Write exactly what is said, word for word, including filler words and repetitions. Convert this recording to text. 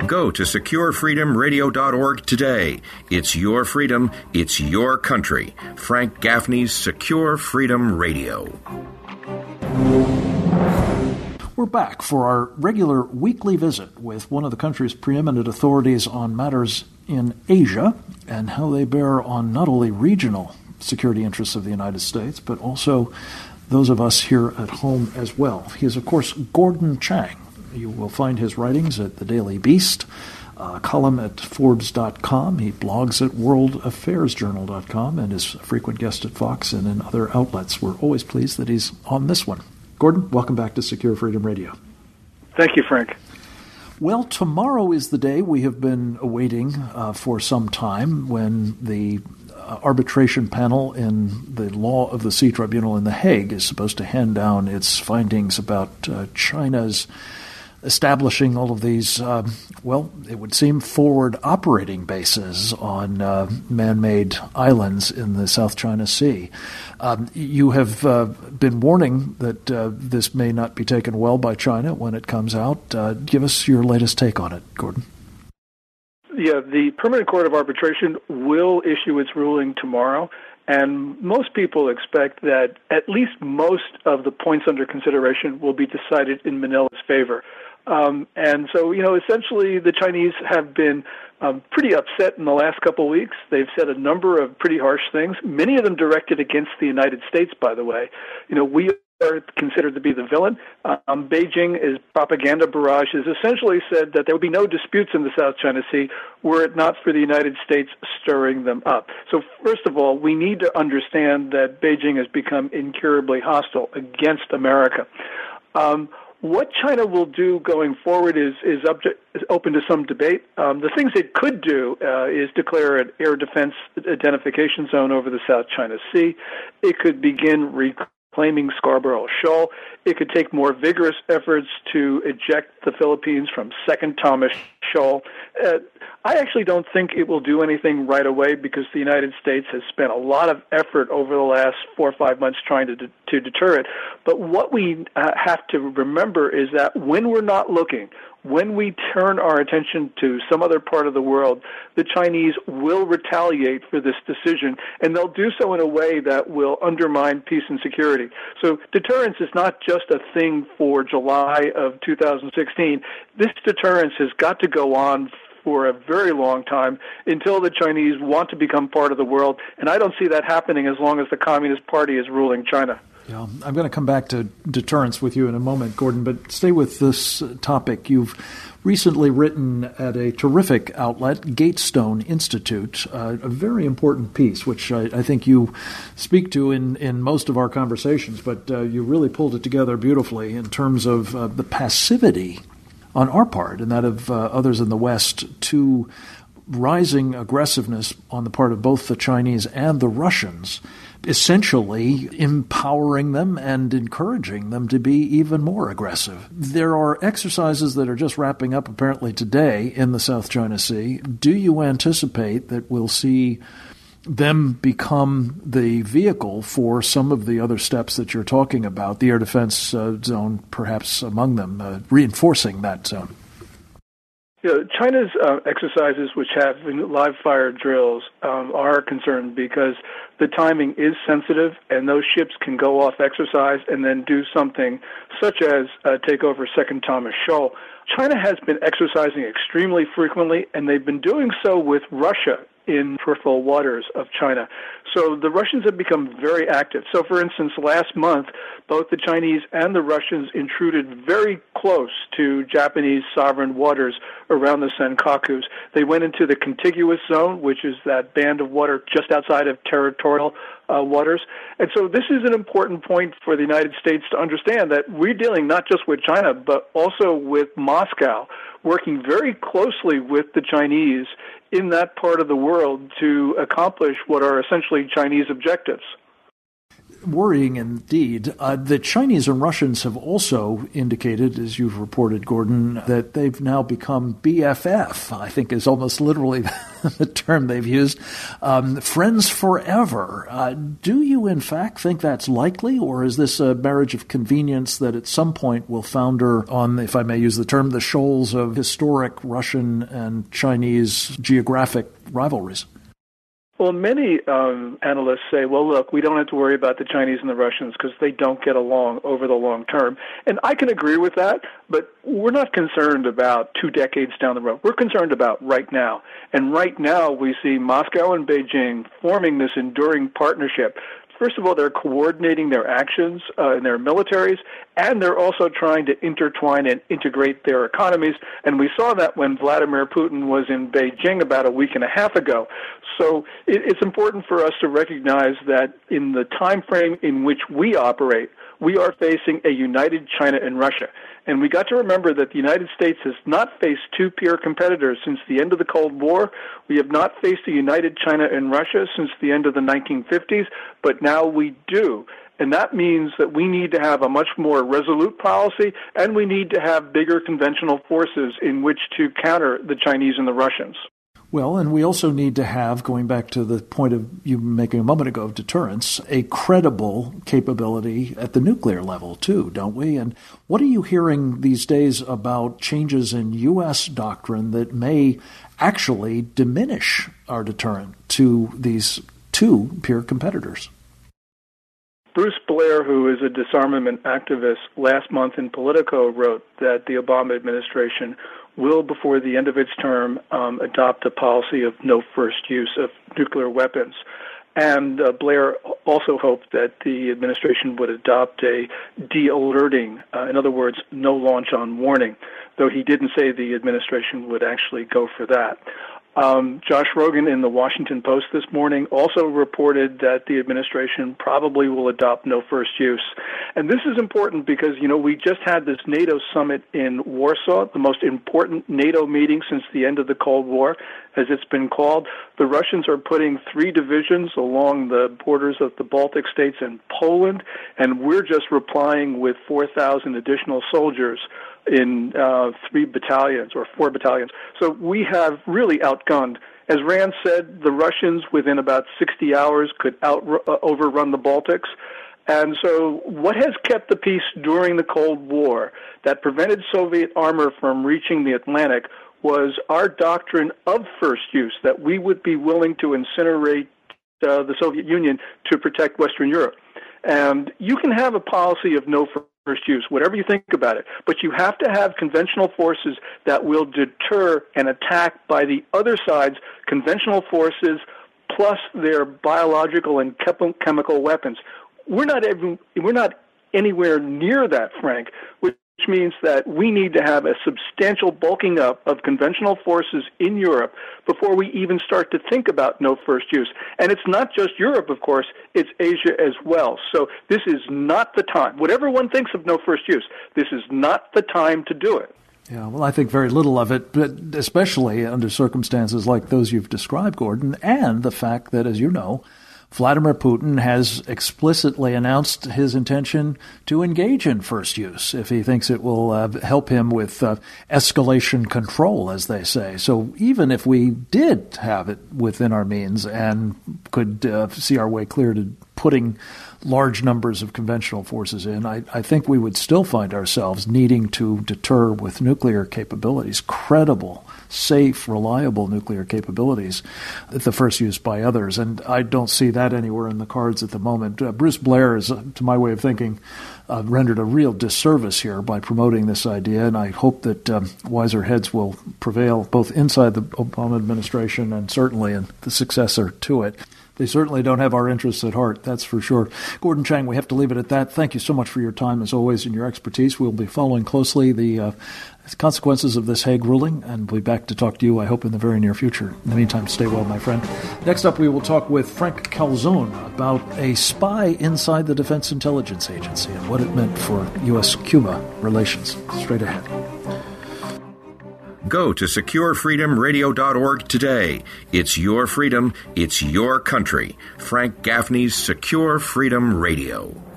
Go to secure freedom radio dot org today. It's your freedom. It's your country. Frank Gaffney's Secure Freedom Radio. We're back for our regular weekly visit with one of the country's preeminent authorities on matters in Asia and how they bear on not only regional security interests of the United States, but also those of us here at home as well. He is, of course, Gordon Chang. You will find his writings at the Daily Beast, a column at Forbes dot com. He blogs at world affairs journal dot com and is a frequent guest at Fox and in other outlets. We're always pleased that he's on this one. Gordon, welcome back to Secure Freedom Radio. Thank you, Frank. Well, tomorrow is the day we have been awaiting uh, for some time when the uh, arbitration panel in the Law of the Sea Tribunal in The Hague is supposed to hand down its findings about uh, China's establishing all of these, uh, well, it would seem forward operating bases on uh, man-made islands in the South China Sea. Um, you have uh, been warning that uh, this may not be taken well by China when it comes out. Uh, give us your latest take on it, Gordon. Yeah, the Permanent Court of Arbitration will issue its ruling tomorrow, and most people expect that at least most of the points under consideration will be decided in Manila's favor. Um, and so, you know, essentially the Chinese have been um, pretty upset in the last couple of weeks. They've said a number of pretty harsh things, many of them directed against the United States, by the way. You know, we are considered to be the villain. Um, Beijing, is propaganda barrage, has essentially said that there would be no disputes in the South China Sea were it not for the United States stirring them up. So first of all, we need to understand that Beijing has become incurably hostile against America. Um, What China will do going forward is is, up to, is open to some debate. Um, the things it could do uh, is declare an air defense identification zone over the South China Sea. It could begin reclaiming Scarborough Shoal. It could take more vigorous efforts to eject the Philippines from Second Thomas Shoal. Uh, I actually don't think it will do anything right away because the United States has spent a lot of effort over the last four or five months trying to, de- to deter it. But what we uh, have to remember is that when we're not looking, when we turn our attention to some other part of the world, the Chinese will retaliate for this decision, and they'll do so in a way that will undermine peace and security. So deterrence is not just a thing for July of two thousand sixteen. This deterrence has got to go on for a very long time until the Chinese want to become part of the world, and I don't see that happening as long as the Communist Party is ruling China. Yeah, I'm going to come back to deterrence with you in a moment, Gordon, but stay with this topic. You've recently written at a terrific outlet, Gatestone Institute, uh, a very important piece, which I, I think you speak to in, in most of our conversations, but uh, you really pulled it together beautifully in terms of uh, the passivity on our part and that of uh, others in the West to rising aggressiveness on the part of both the Chinese and the Russians, essentially empowering them and encouraging them to be even more aggressive. There are exercises that are just wrapping up apparently today in the South China Sea. Do you anticipate that we'll see them become the vehicle for some of the other steps that you're talking about, the air defense uh, zone perhaps among them, uh, reinforcing that zone? You know, China's uh, exercises, which have live fire drills, um, are concerned because the timing is sensitive, and those ships can go off exercise and then do something such as uh, take over Second Thomas Shoal. China has been exercising extremely frequently, and they've been doing so with Russia in peripheral waters of China. So the Russians have become very active. So, for instance, last month, both the Chinese and the Russians intruded very close to Japanese sovereign waters around the Senkakus. They went into the contiguous zone, which is that band of water just outside of territorial uh, waters. And so this is an important point for the United States to understand that we're dealing not just with China, but also with Moscow, working very closely with the Chinese in that part of the world to accomplish what are essentially Chinese objectives. worrying indeed. Uh, the Chinese and Russians have also indicated, as you've reported, Gordon, that they've now become B F F, I think is almost literally the term they've used, um, friends forever. Uh, do you, in fact, think that's likely, or is this a marriage of convenience that at some point will founder on, if I may use the term, the shoals of historic Russian and Chinese geographic rivalries? Well, many um, analysts say, well, look, we don't have to worry about the Chinese and the Russians because they don't get along over the long term. And I can agree with that, but we're not concerned about two decades down the road. We're concerned about right now. And right now we see Moscow and Beijing forming this enduring partnership. First of all, they're coordinating their actions uh, in their militaries, and they're also trying to intertwine and integrate their economies. And we saw that when Vladimir Putin was in Beijing about a week and a half ago. So it, it's important for us to recognize that in the time frame in which we operate, we are facing a united China and Russia. And we got to remember that the United States has not faced two peer competitors since the end of the Cold War. We have not faced a united China and Russia since the end of the nineteen fifties, but now we do. And that means that we need to have a much more resolute policy, and we need to have bigger conventional forces in which to counter the Chinese and the Russians. Well, and we also need to have, going back to the point of you making a moment ago of deterrence, a credible capability at the nuclear level too, don't we? And what are you hearing these days about changes in U S doctrine that may actually diminish our deterrent to these two peer competitors? Bruce Blair, who is a disarmament activist, last month in Politico wrote that the Obama administration will, before the end of its term, um, adopt a policy of no first use of nuclear weapons. And uh, Blair also hoped that the administration would adopt a de-alerting, uh, in other words, no launch on warning, though he didn't say the administration would actually go for that. Um, Josh Rogin in the Washington Post this morning also reported that the administration probably will adopt no first use. And this is important because, you know, we just had this NATO summit in Warsaw, the most important NATO meeting since the end of the Cold War, as it's been called. The Russians are putting three divisions along the borders of the Baltic states and Poland, and we're just replying with four thousand additional soldiers in uh, three battalions or four battalions. So we have really outgunned. As Rand said, the Russians within about sixty hours could out uh, overrun the Baltics. And so what has kept the peace during the Cold War that prevented Soviet armor from reaching the Atlantic was our doctrine of first use, that we would be willing to incinerate uh, the Soviet Union to protect Western Europe. And you can have a policy of no first use, whatever you think about it, but you have to have conventional forces that will deter an attack by the other side's conventional forces plus their biological and chem- chemical weapons. We're not even, we're not anywhere near that, Frank, which means that we need to have a substantial bulking up of conventional forces in Europe before we even start to think about no first use. And it's not just Europe, of course, it's Asia as well. So this is not the time. Whatever one thinks of no first use, this is not the time to do it. Yeah, well, I think very little of it, but especially under circumstances like those you've described, Gordon, and the fact that, as you know, Vladimir Putin has explicitly announced his intention to engage in first use if he thinks it will uh, help him with uh, escalation control, as they say. So even if we did have it within our means and could uh, see our way clear to putting large numbers of conventional forces in, I, I think we would still find ourselves needing to deter with nuclear capabilities, credible, safe, reliable nuclear capabilities, the first use by others. And I don't see that anywhere in the cards at the moment. Uh, Bruce Blair is, uh, to my way of thinking, uh, rendered a real disservice here by promoting this idea, and I hope that um, wiser heads will prevail both inside the Obama administration and certainly in the successor to it. They certainly don't have our interests at heart, that's for sure. Gordon Chang, we have to leave it at that. Thank you so much for your time, as always, and your expertise. We'll be following closely the uh, consequences of this Hague ruling, and we'll be back to talk to you, I hope, in the very near future. In the meantime, stay well, my friend. Next up, we will talk with Frank Calzone about a spy inside the Defense Intelligence Agency and what it meant for U S Cuba relations. Straight ahead. Go to secure freedom radio dot org today. It's your freedom. It's your country. Frank Gaffney's Secure Freedom Radio.